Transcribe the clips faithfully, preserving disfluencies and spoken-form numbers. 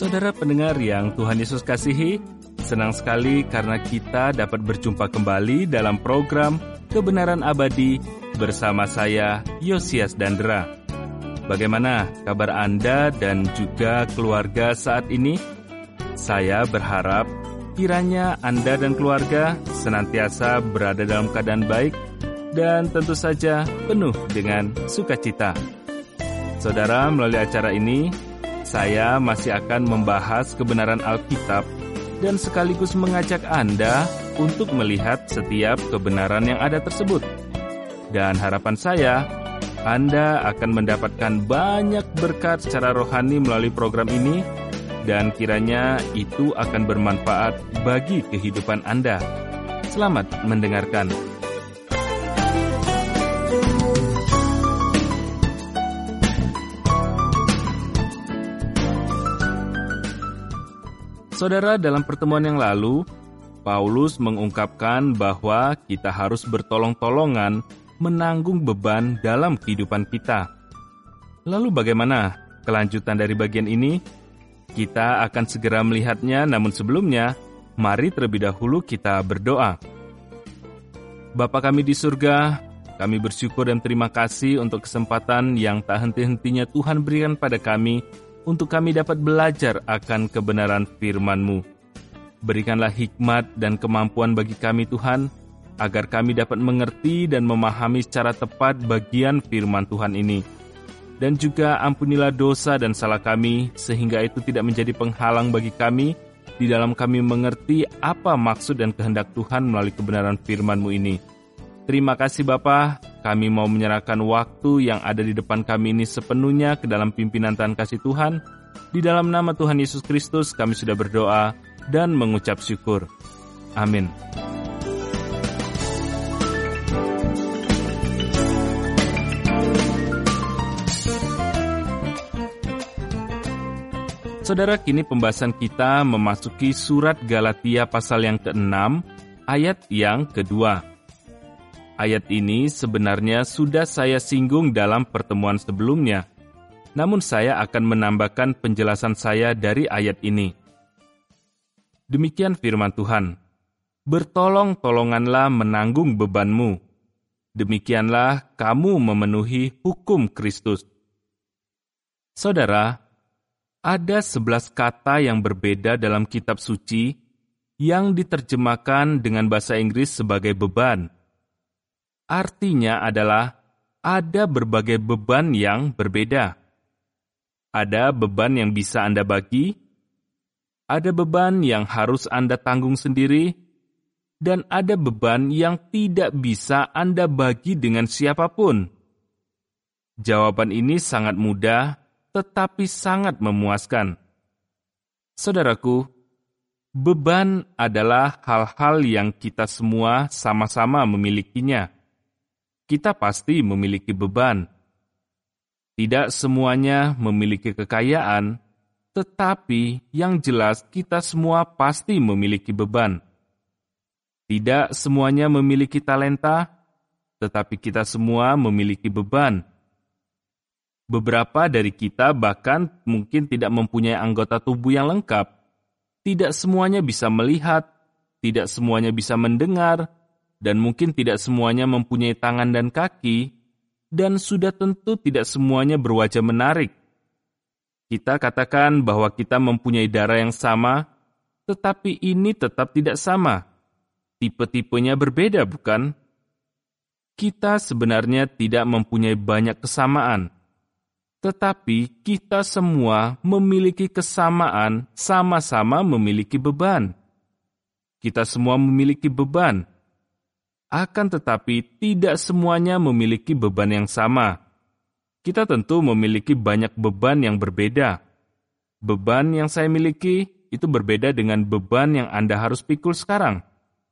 Saudara pendengar yang Tuhan Yesus kasihi, senang sekali karena kita dapat berjumpa kembali dalam program Kebenaran Abadi bersama saya, Yosias Dandra. Bagaimana kabar Anda dan juga keluarga saat ini? Saya berharap kiranya Anda dan keluarga senantiasa berada dalam keadaan baik dan tentu saja penuh dengan sukacita. Saudara, melalui acara ini, saya masih akan membahas kebenaran Alkitab dan sekaligus mengajak Anda untuk melihat setiap kebenaran yang ada tersebut. Dan harapan saya, Anda akan mendapatkan banyak berkat secara rohani melalui program ini, dan kiranya itu akan bermanfaat bagi kehidupan Anda. Selamat mendengarkan. Saudara, dalam pertemuan yang lalu, Paulus mengungkapkan bahwa kita harus bertolong-tolongan menanggung beban dalam kehidupan kita. Lalu bagaimana kelanjutan dari bagian ini? Kita akan segera melihatnya, namun sebelumnya, mari terlebih dahulu kita berdoa. Bapa kami di surga, kami bersyukur dan terima kasih untuk kesempatan yang tak henti-hentinya Tuhan berikan pada kami, untuk kami dapat belajar akan kebenaran firman-Mu. Berikanlah hikmat dan kemampuan bagi kami Tuhan, agar kami dapat mengerti dan memahami secara tepat bagian firman Tuhan ini. Dan juga ampunilah dosa dan salah kami, sehingga itu tidak menjadi penghalang bagi kami, di dalam kami mengerti apa maksud dan kehendak Tuhan melalui kebenaran firman-Mu ini. Terima kasih Bapa, kami mau menyerahkan waktu yang ada di depan kami ini sepenuhnya ke dalam pimpinan Tuhan kasih Tuhan. Di dalam nama Tuhan Yesus Kristus kami sudah berdoa dan mengucap syukur. Amin. Saudara, kini pembahasan kita memasuki surat Galatia pasal yang keenam, ayat yang kedua. Ayat ini sebenarnya sudah saya singgung dalam pertemuan sebelumnya, namun saya akan menambahkan penjelasan saya dari ayat ini. Demikian firman Tuhan, bertolong-tolonganlah menanggung bebanmu, demikianlah kamu memenuhi hukum Kristus. Saudara, ada sebelas kata yang berbeda dalam kitab suci yang diterjemahkan dengan bahasa Inggris sebagai beban. Artinya adalah ada berbagai beban yang berbeda. Ada beban yang bisa Anda bagi, ada beban yang harus Anda tanggung sendiri, dan ada beban yang tidak bisa Anda bagi dengan siapapun. Jawaban ini sangat mudah, tetapi sangat memuaskan. Saudaraku, beban adalah hal-hal yang kita semua sama-sama memilikinya. Kita pasti memiliki beban. Tidak semuanya memiliki kekayaan, tetapi yang jelas kita semua pasti memiliki beban. Tidak semuanya memiliki talenta, tetapi kita semua memiliki beban. Beberapa dari kita bahkan mungkin tidak mempunyai anggota tubuh yang lengkap. Tidak semuanya bisa melihat, tidak semuanya bisa mendengar, dan mungkin tidak semuanya mempunyai tangan dan kaki, dan sudah tentu tidak semuanya berwajah menarik. Kita katakan bahwa kita mempunyai darah yang sama, tetapi ini tetap tidak sama. Tipe-tipenya berbeda, bukan? Kita sebenarnya tidak mempunyai banyak kesamaan, tetapi kita semua memiliki kesamaan, sama-sama memiliki beban. Kita semua memiliki beban. Akan tetapi tidak semuanya memiliki beban yang sama. Kita tentu memiliki banyak beban yang berbeda. Beban yang saya miliki itu berbeda dengan beban yang Anda harus pikul sekarang.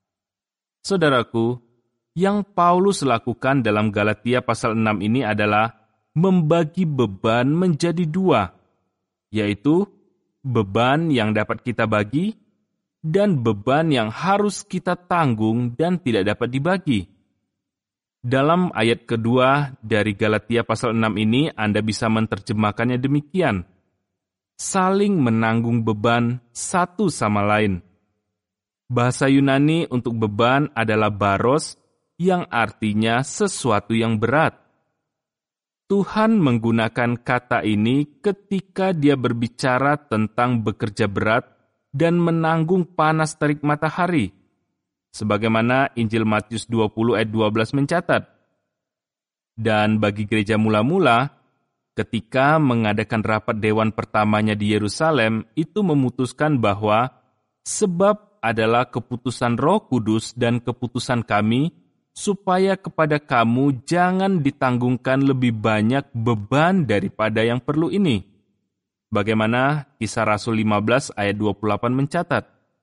Saudaraku, yang Paulus lakukan dalam Galatia pasal enam ini adalah membagi beban menjadi dua, yaitu beban yang dapat kita bagi dan beban yang harus kita tanggung dan tidak dapat dibagi. Dalam ayat kedua dari Galatia pasal enam ini, Anda bisa menerjemahkannya demikian. saling menanggung beban satu sama lain. Bahasa Yunani untuk beban adalah baros, yang artinya sesuatu yang berat. Tuhan menggunakan kata ini ketika Dia berbicara tentang bekerja berat dan menanggung panas terik matahari, sebagaimana Injil Matius dua puluh ayat dua belas mencatat. Dan bagi gereja mula-mula, ketika mengadakan rapat dewan pertamanya di Yerusalem, itu memutuskan bahwa sebab adalah keputusan Roh Kudus dan keputusan kami, supaya kepada kamu jangan ditanggungkan lebih banyak beban daripada yang perlu ini. Bagaimana Kisah Rasul lima belas ayat dua puluh delapan mencatat.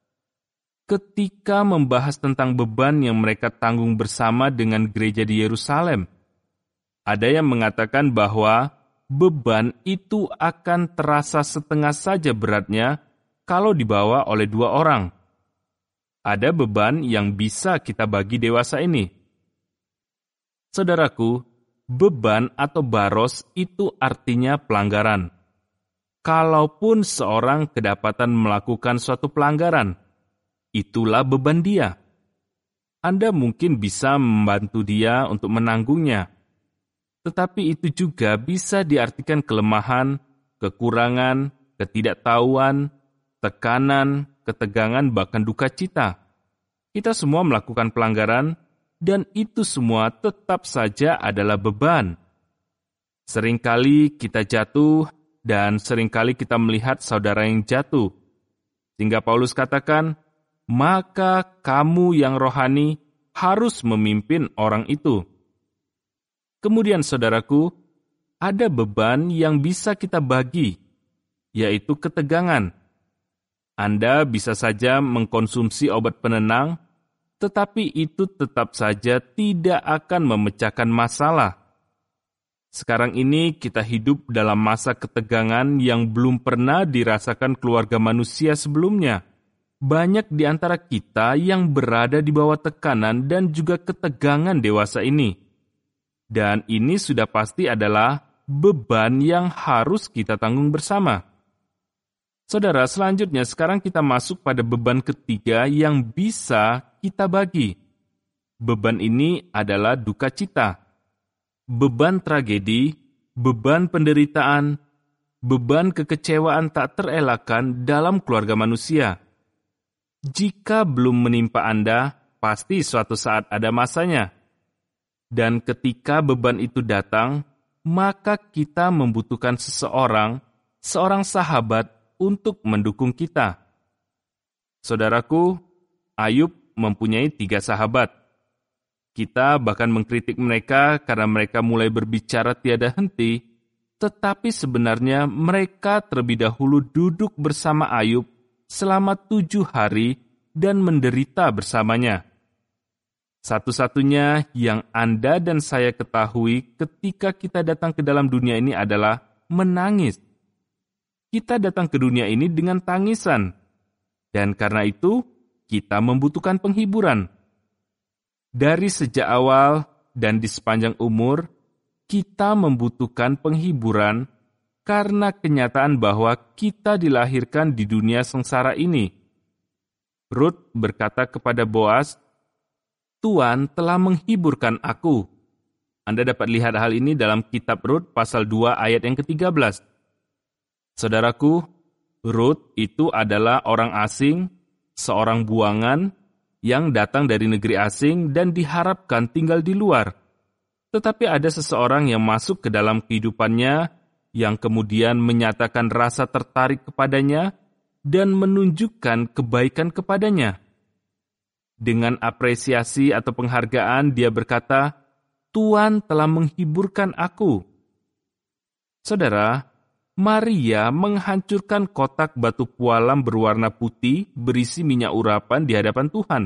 Ketika membahas tentang beban yang mereka tanggung bersama dengan gereja di Yerusalem, ada yang mengatakan bahwa beban itu akan terasa setengah saja beratnya kalau dibawa oleh dua orang. Ada beban yang bisa kita bagi dewasa ini. Saudaraku, beban atau baros itu artinya pelanggaran. Kalaupun seorang kedapatan melakukan suatu pelanggaran, itulah beban dia. Anda mungkin bisa membantu dia untuk menanggungnya. Tetapi itu juga bisa diartikan kelemahan, kekurangan, ketidaktahuan, tekanan, ketegangan, bahkan duka cita. Kita semua melakukan pelanggaran, dan itu semua tetap saja adalah beban. Seringkali kita jatuh, dan seringkali kita melihat saudara yang jatuh. Sehingga Paulus katakan, maka kamu yang rohani harus memimpin orang itu. Kemudian saudaraku, ada beban yang bisa kita bagi, yaitu ketegangan. Anda bisa saja mengkonsumsi obat penenang, tetapi itu tetap saja tidak akan memecahkan masalah. Sekarang ini kita hidup dalam masa ketegangan yang belum pernah dirasakan keluarga manusia sebelumnya. Banyak di antara kita yang berada di bawah tekanan dan juga ketegangan dewasa ini. Dan ini sudah pasti adalah beban yang harus kita tanggung bersama. Saudara, selanjutnya sekarang kita masuk pada beban ketiga yang bisa kita bagi. Beban ini adalah duka cita. Beban tragedi, beban penderitaan, beban kekecewaan tak terelakkan dalam keluarga manusia. Jika belum menimpa Anda, pasti suatu saat ada masanya. Dan ketika beban itu datang, maka kita membutuhkan seseorang, seorang sahabat untuk mendukung kita. Saudaraku, Ayub mempunyai tiga sahabat. Kita bahkan mengkritik mereka karena mereka mulai berbicara tiada henti, tetapi sebenarnya mereka terlebih dahulu duduk bersama Ayub selama tujuh hari dan menderita bersamanya. Satu-satunya yang Anda dan saya ketahui ketika kita datang ke dalam dunia ini adalah menangis. Kita datang ke dunia ini dengan tangisan, dan karena itu kita membutuhkan penghiburan. Dari sejak awal dan di sepanjang umur, kita membutuhkan penghiburan karena kenyataan bahwa kita dilahirkan di dunia sengsara ini. Rut berkata kepada Boas, Tuhan telah menghiburkan aku. Anda dapat lihat hal ini dalam kitab Rut pasal dua ayat yang ketiga belas. Saudaraku, Rut itu adalah orang asing, seorang buangan yang datang dari negeri asing dan diharapkan tinggal di luar. Tetapi ada seseorang yang masuk ke dalam kehidupannya, yang kemudian menyatakan rasa tertarik kepadanya dan menunjukkan kebaikan kepadanya. Dengan apresiasi atau penghargaan, dia berkata, Tuhan telah menghiburkan aku. Saudara, Maria menghancurkan kotak batu pualam berwarna putih berisi minyak urapan di hadapan Tuhan.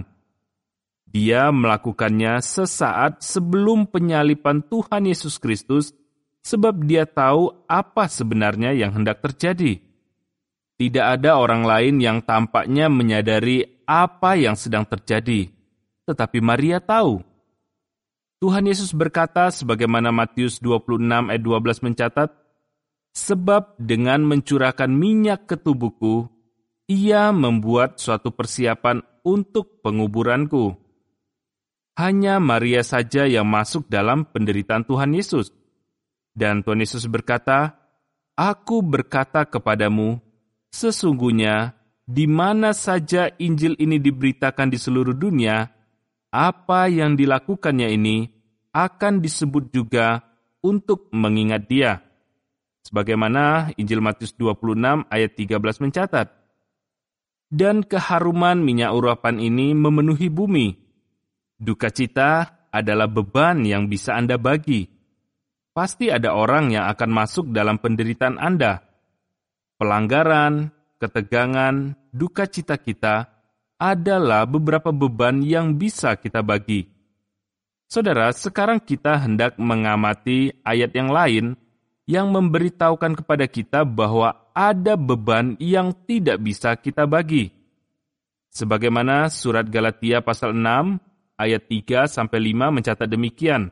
Dia melakukannya sesaat sebelum penyaliban Tuhan Yesus Kristus, sebab dia tahu apa sebenarnya yang hendak terjadi. Tidak ada orang lain yang tampaknya menyadari apa yang sedang terjadi, tetapi Maria tahu. Tuhan Yesus berkata, sebagaimana Matius dua puluh enam ayat dua belas mencatat, Sebab dengan mencurahkan minyak ke tubuhku, ia membuat suatu persiapan untuk penguburanku. Hanya Maria saja yang masuk dalam penderitaan Tuhan Yesus. Dan Tuhan Yesus berkata, "Aku berkata kepadamu, sesungguhnya di mana saja Injil ini diberitakan di seluruh dunia, apa yang dilakukannya ini akan disebut juga untuk mengingat dia." Sebagaimana Injil Matius dua puluh enam ayat tiga belas mencatat. Dan keharuman minyak urapan ini memenuhi bumi. Duka cita adalah beban yang bisa Anda bagi. Pasti ada orang yang akan masuk dalam penderitaan Anda. Pelanggaran, ketegangan, duka cita kita adalah beberapa beban yang bisa kita bagi. Saudara, sekarang kita hendak mengamati ayat yang lain yang memberitahukan kepada kita bahwa ada beban yang tidak bisa kita bagi. Sebagaimana surat Galatia pasal enam ayat tiga sampai lima mencatat demikian.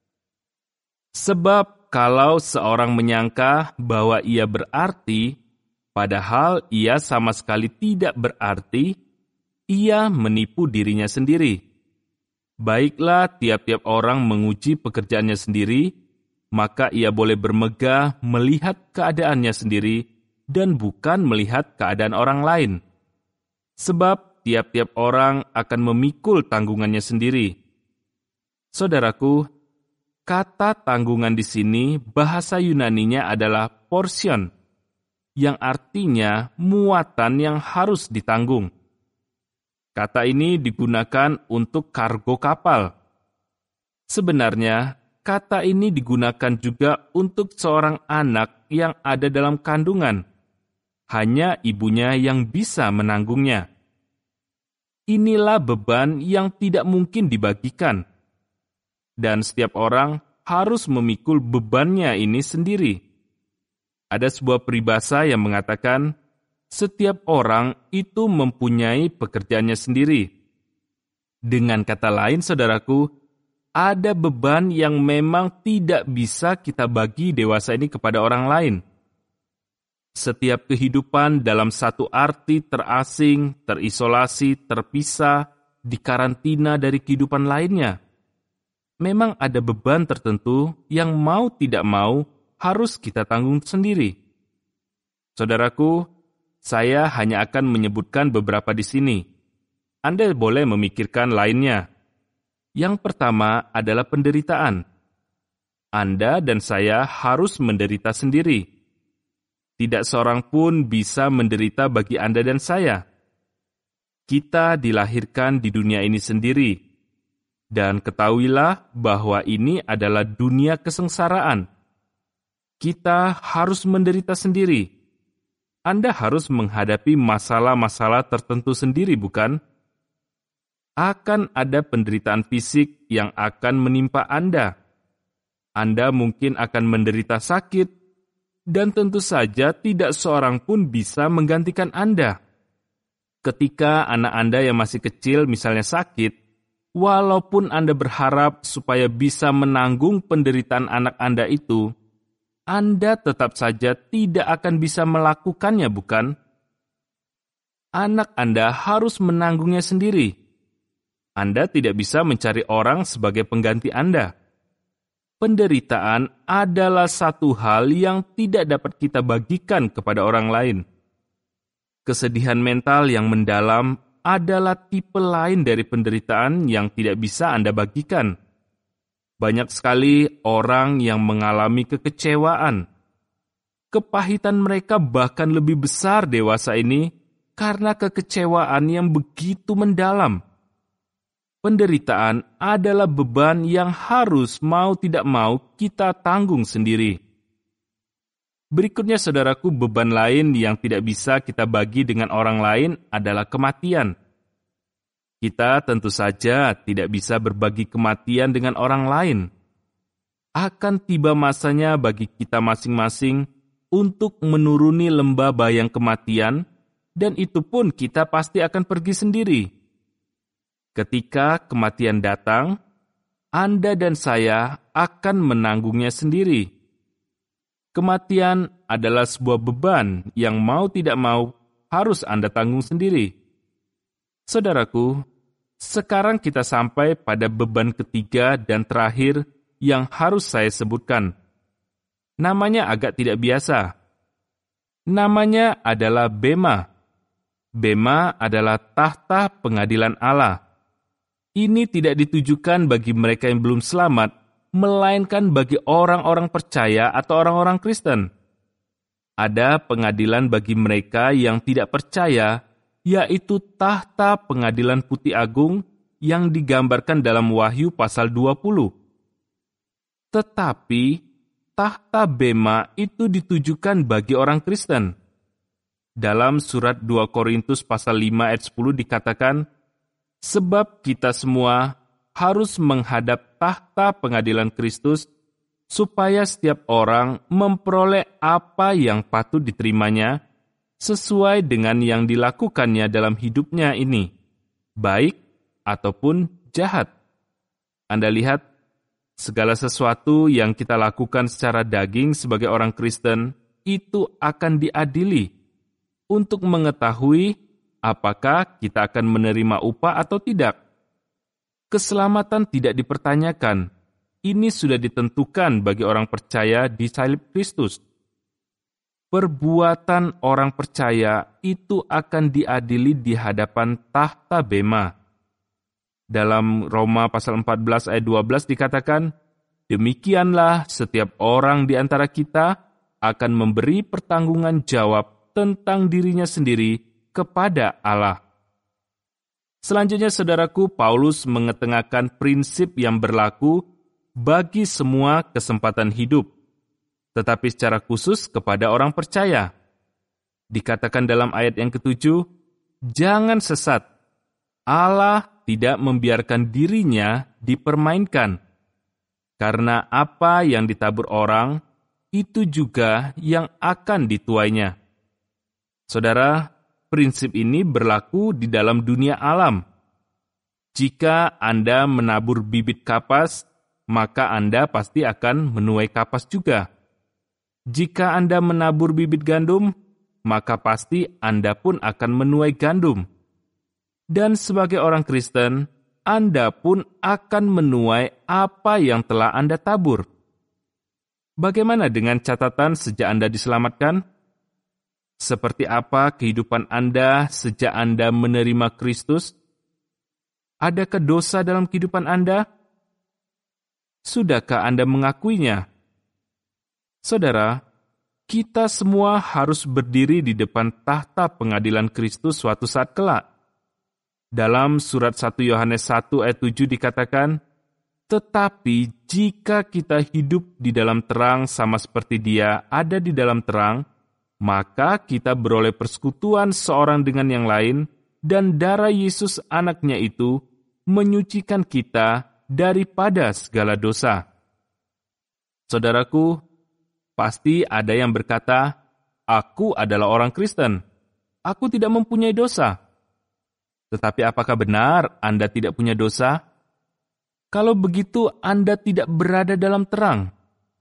Sebab kalau seorang menyangka bahwa ia berarti, padahal ia sama sekali tidak berarti, ia menipu dirinya sendiri. Baiklah tiap-tiap orang menguji pekerjaannya sendiri, maka ia boleh bermegah melihat keadaannya sendiri dan bukan melihat keadaan orang lain. Sebab tiap-tiap orang akan memikul tanggungannya sendiri. Saudaraku, kata tanggungan di sini bahasa Yunaninya adalah portion, yang artinya muatan yang harus ditanggung. Kata ini digunakan untuk kargo kapal. Sebenarnya, kata ini digunakan juga untuk seorang anak yang ada dalam kandungan. Hanya ibunya yang bisa menanggungnya. Inilah beban yang tidak mungkin dibagikan. Dan setiap orang harus memikul bebannya ini sendiri. Ada sebuah peribahasa yang mengatakan, setiap orang itu mempunyai pekerjaannya sendiri. Dengan kata lain, saudaraku, ada beban yang memang tidak bisa kita bagi dewasa ini kepada orang lain. Setiap kehidupan dalam satu arti terasing, terisolasi, terpisah, dikarantina dari kehidupan lainnya. Memang ada beban tertentu yang mau tidak mau harus kita tanggung sendiri. Saudaraku, saya hanya akan menyebutkan beberapa di sini. Anda boleh memikirkan lainnya. Yang pertama adalah penderitaan. Anda dan saya harus menderita sendiri. Tidak seorang pun bisa menderita bagi Anda dan saya. Kita dilahirkan di dunia ini sendiri. Dan ketahuilah bahwa ini adalah dunia kesengsaraan. Kita harus menderita sendiri. Anda harus menghadapi masalah-masalah tertentu sendiri, bukan? Akan ada penderitaan fisik yang akan menimpa Anda. Anda mungkin akan menderita sakit, dan tentu saja tidak seorang pun bisa menggantikan Anda. Ketika anak Anda yang masih kecil misalnya sakit, walaupun Anda berharap supaya bisa menanggung penderitaan anak Anda itu, Anda tetap saja tidak akan bisa melakukannya, bukan? Anak Anda harus menanggungnya sendiri. Anda tidak bisa mencari orang sebagai pengganti Anda. Penderitaan adalah satu hal yang tidak dapat kita bagikan kepada orang lain. Kesedihan mental yang mendalam adalah tipe lain dari penderitaan yang tidak bisa Anda bagikan. Banyak sekali orang yang mengalami kekecewaan. Kepahitan mereka bahkan lebih besar dewasa ini karena kekecewaan yang begitu mendalam. Penderitaan adalah beban yang harus mau tidak mau kita tanggung sendiri. Berikutnya saudaraku, beban lain yang tidak bisa kita bagi dengan orang lain adalah kematian. Kita tentu saja tidak bisa berbagi kematian dengan orang lain. Akan tiba masanya bagi kita masing-masing untuk menuruni lembah bayang kematian, dan itu pun kita pasti akan pergi sendiri. Ketika kematian datang, Anda dan saya akan menanggungnya sendiri. Kematian adalah sebuah beban yang mau tidak mau harus Anda tanggung sendiri. Saudaraku, sekarang kita sampai pada beban ketiga dan terakhir yang harus saya sebutkan. Namanya agak tidak biasa. Namanya adalah Bema. Bema adalah tahta pengadilan Allah. Ini tidak ditujukan bagi mereka yang belum selamat, melainkan bagi orang-orang percaya atau orang-orang Kristen. Ada pengadilan bagi mereka yang tidak percaya, yaitu tahta pengadilan putih agung yang digambarkan dalam Wahyu pasal dua puluh. Tetapi, tahta Bema itu ditujukan bagi orang Kristen. Dalam surat dua Korintus pasal lima ayat sepuluh dikatakan, sebab kita semua harus menghadap tahta pengadilan Kristus, supaya setiap orang memperoleh apa yang patut diterimanya, sesuai dengan yang dilakukannya dalam hidupnya ini, baik ataupun jahat. Anda lihat, segala sesuatu yang kita lakukan secara daging sebagai orang Kristen, itu akan diadili untuk mengetahui apakah kita akan menerima upah atau tidak. Keselamatan tidak dipertanyakan. Ini sudah ditentukan bagi orang percaya di salib Kristus. Perbuatan orang percaya itu akan diadili di hadapan tahta Bema. Dalam Roma pasal empat belas ayat dua belas dikatakan, demikianlah setiap orang di antara kita akan memberi pertanggungan jawab tentang dirinya sendiri kepada Allah. Selanjutnya, saudaraku, Paulus mengetengahkan prinsip yang berlaku bagi semua kesempatan hidup, tetapi secara khusus kepada orang percaya. Dikatakan dalam ayat yang ketujuh, jangan sesat. Allah tidak membiarkan dirinya dipermainkan, karena apa yang ditabur orang, itu juga yang akan dituainya. Saudara, prinsip ini berlaku di dalam dunia alam. Jika Anda menabur bibit kapas, maka Anda pasti akan menuai kapas juga. Jika Anda menabur bibit gandum, maka pasti Anda pun akan menuai gandum. Dan sebagai orang Kristen, Anda pun akan menuai apa yang telah Anda tabur. Bagaimana dengan catatan sejak Anda diselamatkan? Seperti apa kehidupan Anda sejak Anda menerima Kristus? Adakah dosa dalam kehidupan Anda? Sudahkah Anda mengakuinya? Saudara, kita semua harus berdiri di depan tahta pengadilan Kristus suatu saat kelak. Dalam surat satu Yohanes satu ayat tujuh dikatakan, tetapi jika kita hidup di dalam terang sama seperti Dia ada di dalam terang, maka kita beroleh persekutuan seorang dengan yang lain, dan darah Yesus anaknya itu menyucikan kita daripada segala dosa. Saudaraku, pasti ada yang berkata, aku adalah orang Kristen, aku tidak mempunyai dosa. Tetapi apakah benar Anda tidak punya dosa? Kalau begitu, Anda tidak berada dalam terang.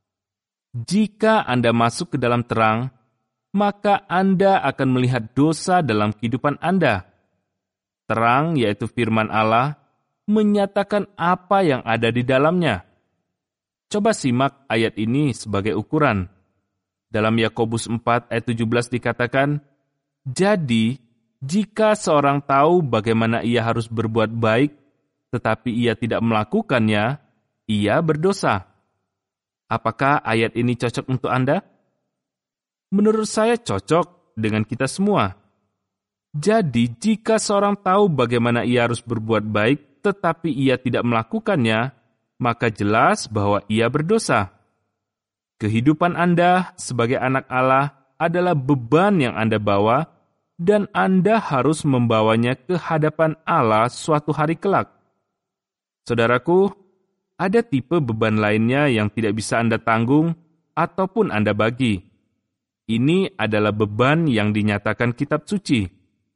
Jika Anda masuk ke dalam terang, maka Anda akan melihat dosa dalam kehidupan Anda. Terang, yaitu firman Allah, menyatakan apa yang ada di dalamnya. Coba simak ayat ini sebagai ukuran. Dalam Yakobus empat ayat tujuh belas dikatakan, jadi, jika seorang tahu bagaimana ia harus berbuat baik, tetapi ia tidak melakukannya, ia berdosa. Apakah ayat ini cocok untuk Anda? Menurut saya cocok dengan kita semua. Jadi, jika seorang tahu bagaimana ia harus berbuat baik, tetapi ia tidak melakukannya, maka jelas bahwa ia berdosa. Kehidupan Anda sebagai anak Allah adalah beban yang Anda bawa, dan Anda harus membawanya ke hadapan Allah suatu hari kelak. Saudaraku, ada tipe beban lainnya yang tidak bisa Anda tanggung ataupun Anda bagi. Ini adalah beban yang dinyatakan kitab suci.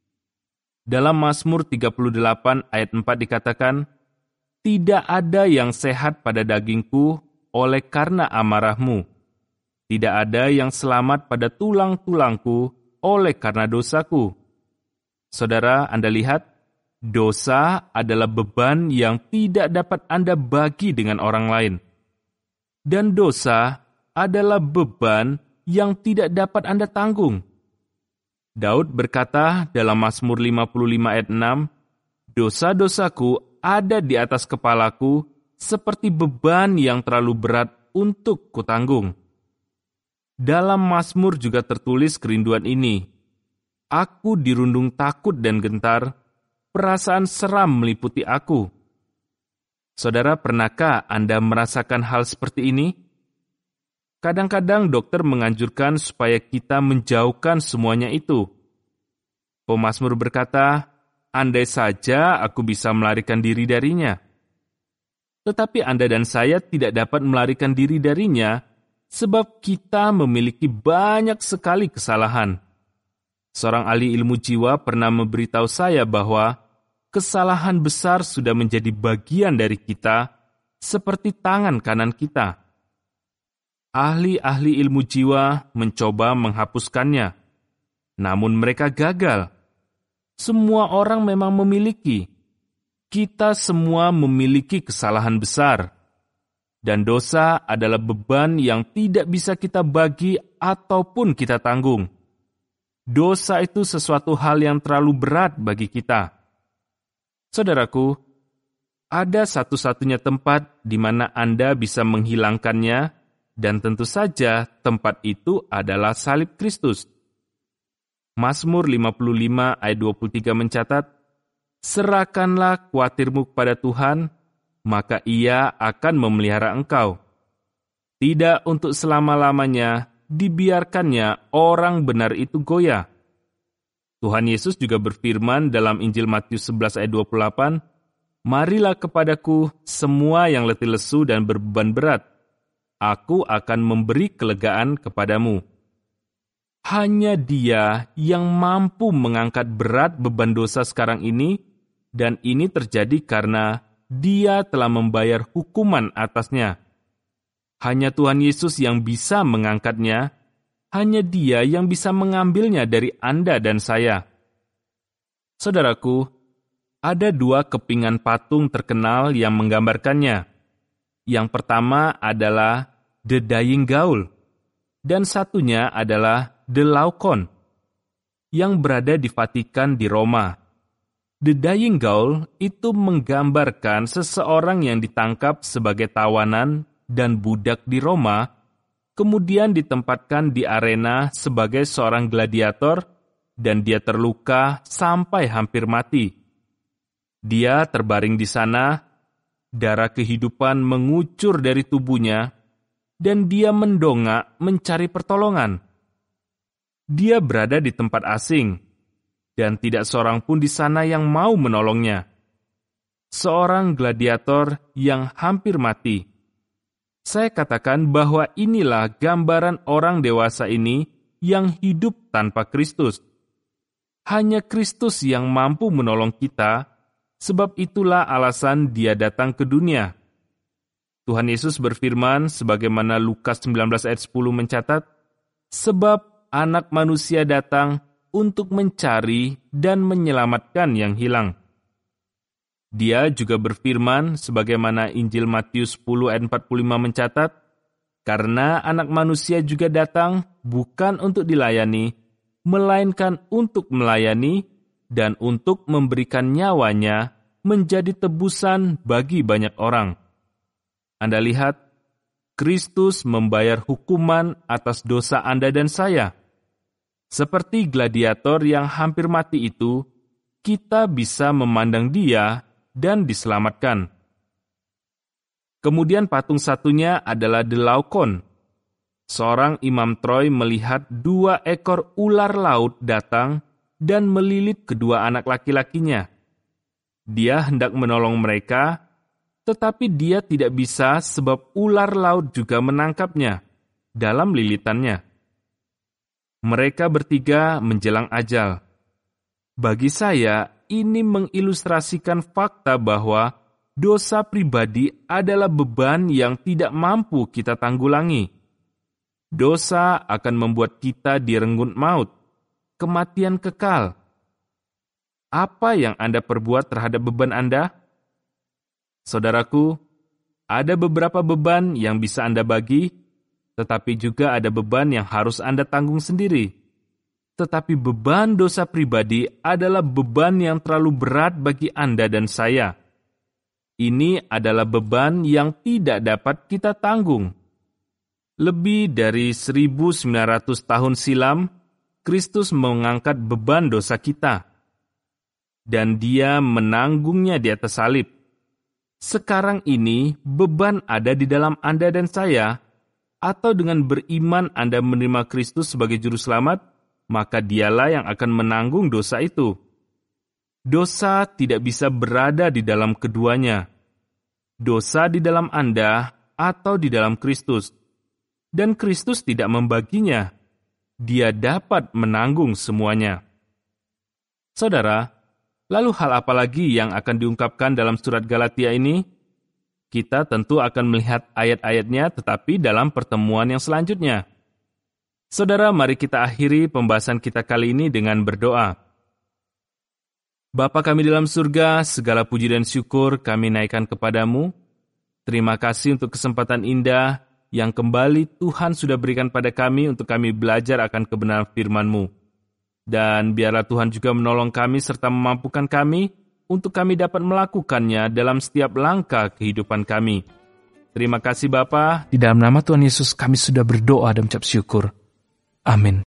Dalam Mazmur tiga puluh delapan ayat empat dikatakan, tidak ada yang sehat pada dagingku oleh karena amarahmu. Tidak ada yang selamat pada tulang-tulangku oleh karena dosaku. Saudara, Anda lihat, dosa adalah beban yang tidak dapat Anda bagi dengan orang lain. Dan dosa adalah beban yang tidak dapat Anda tanggung. Daud berkata dalam Mazmur lima puluh lima ayat enam, "Dosa-dosaku ada di atas kepalaku seperti beban yang terlalu berat untuk kutanggung." Dalam Mazmur juga tertulis kerinduan ini, "Aku dirundung takut dan gentar, perasaan seram meliputi aku." Saudara, pernahkah Anda merasakan hal seperti ini? Kadang-kadang dokter menganjurkan supaya kita menjauhkan semuanya itu. Pemazmur berkata, "Andai saja aku bisa melarikan diri darinya." Tetapi Anda dan saya tidak dapat melarikan diri darinya, sebab kita memiliki banyak sekali kesalahan. Seorang ahli ilmu jiwa pernah memberitahu saya bahwa kesalahan besar sudah menjadi bagian dari kita, seperti tangan kanan kita. Ahli-ahli ilmu jiwa mencoba menghapuskannya, namun mereka gagal. Semua orang memang memiliki. Kita semua memiliki kesalahan besar. Dan dosa adalah beban yang tidak bisa kita bagi ataupun kita tanggung. Dosa itu sesuatu hal yang terlalu berat bagi kita. Saudaraku, ada satu-satunya tempat di mana Anda bisa menghilangkannya, dan tentu saja tempat itu adalah salib Kristus. Mazmur lima puluh lima ayat dua puluh tiga mencatat, "Serahkanlah kuatirmu kepada Tuhan, maka Ia akan memelihara engkau. Tidak untuk selama-lamanya dibiarkannya orang benar itu goyah." Tuhan Yesus juga berfirman dalam Injil Matius sebelas ayat dua puluh delapan, "Marilah kepadaku semua yang letih lesu dan berbeban berat, aku akan memberi kelegaan kepadamu." Hanya Dia yang mampu mengangkat berat beban dosa sekarang ini, dan ini terjadi karena Dia telah membayar hukuman atasnya. Hanya Tuhan Yesus yang bisa mengangkatnya, hanya Dia yang bisa mengambilnya dari Anda dan saya. Saudaraku, ada dua kepingan patung terkenal yang menggambarkannya. Yang pertama adalah The Dying Gaul, dan satunya adalah The Laocoon, yang berada di Vatikan di Roma. The Dying Gaul itu menggambarkan seseorang yang ditangkap sebagai tawanan dan budak di Roma, kemudian ditempatkan di arena sebagai seorang gladiator, dan dia terluka sampai hampir mati. Dia terbaring di sana, darah kehidupan mengucur dari tubuhnya, dan dia mendongak mencari pertolongan. Dia berada di tempat asing, dan tidak seorang pun di sana yang mau menolongnya. Seorang gladiator yang hampir mati. Saya katakan bahwa inilah gambaran orang dewasa ini yang hidup tanpa Kristus. Hanya Kristus yang mampu menolong kita, sebab itulah alasan Dia datang ke dunia. Tuhan Yesus berfirman sebagaimana Lukas sembilan belas ayat sepuluh mencatat, "Sebab Anak Manusia datang untuk mencari dan menyelamatkan yang hilang." Dia juga berfirman sebagaimana Injil Matius sepuluh ayat empat puluh lima mencatat, "Karena Anak Manusia juga datang bukan untuk dilayani, melainkan untuk melayani dan untuk memberikan nyawanya menjadi tebusan bagi banyak orang." Anda lihat, Kristus membayar hukuman atas dosa Anda dan saya. Seperti gladiator yang hampir mati itu, kita bisa memandang Dia dan diselamatkan. Kemudian patung satunya adalah The Laocoon. Seorang imam Troy melihat dua ekor ular laut datang dan melilit kedua anak laki-lakinya. Dia hendak menolong mereka, tetapi dia tidak bisa sebab ular laut juga menangkapnya dalam lilitannya. Mereka bertiga menjelang ajal. Bagi saya, ini mengilustrasikan fakta bahwa dosa pribadi adalah beban yang tidak mampu kita tanggulangi. Dosa akan membuat kita direnggut maut, kematian kekal. Apa yang Anda perbuat terhadap beban Anda? Saudaraku, ada beberapa beban yang bisa Anda bagi, tetapi juga ada beban yang harus Anda tanggung sendiri. Tetapi beban dosa pribadi adalah beban yang terlalu berat bagi Anda dan saya. Ini adalah beban yang tidak dapat kita tanggung. Lebih dari seribu sembilan ratus tahun silam, Kristus mengangkat beban dosa kita. Dan Dia menanggungnya di atas salib. Sekarang ini, beban ada di dalam Anda dan saya, atau dengan beriman Anda menerima Kristus sebagai Juru Selamat, maka Dialah yang akan menanggung dosa itu. Dosa tidak bisa berada di dalam keduanya. Dosa di dalam Anda atau di dalam Kristus. Dan Kristus tidak membaginya. Dia dapat menanggung semuanya. Saudara, lalu hal apa lagi yang akan diungkapkan dalam surat Galatia ini? Kita tentu akan melihat ayat-ayatnya tetapi dalam pertemuan yang selanjutnya. Saudara, mari kita akhiri pembahasan kita kali ini dengan berdoa. Bapa kami dalam surga, segala puji dan syukur kami naikkan kepadamu. Terima kasih untuk kesempatan indah yang kembali Tuhan sudah berikan pada kami untuk kami belajar akan kebenaran firman-Mu. Dan biarlah Tuhan juga menolong kami serta memampukan kami untuk kami dapat melakukannya dalam setiap langkah kehidupan kami. Terima kasih Bapa. Di dalam nama Tuhan Yesus kami sudah berdoa dan mengucap syukur. Amin.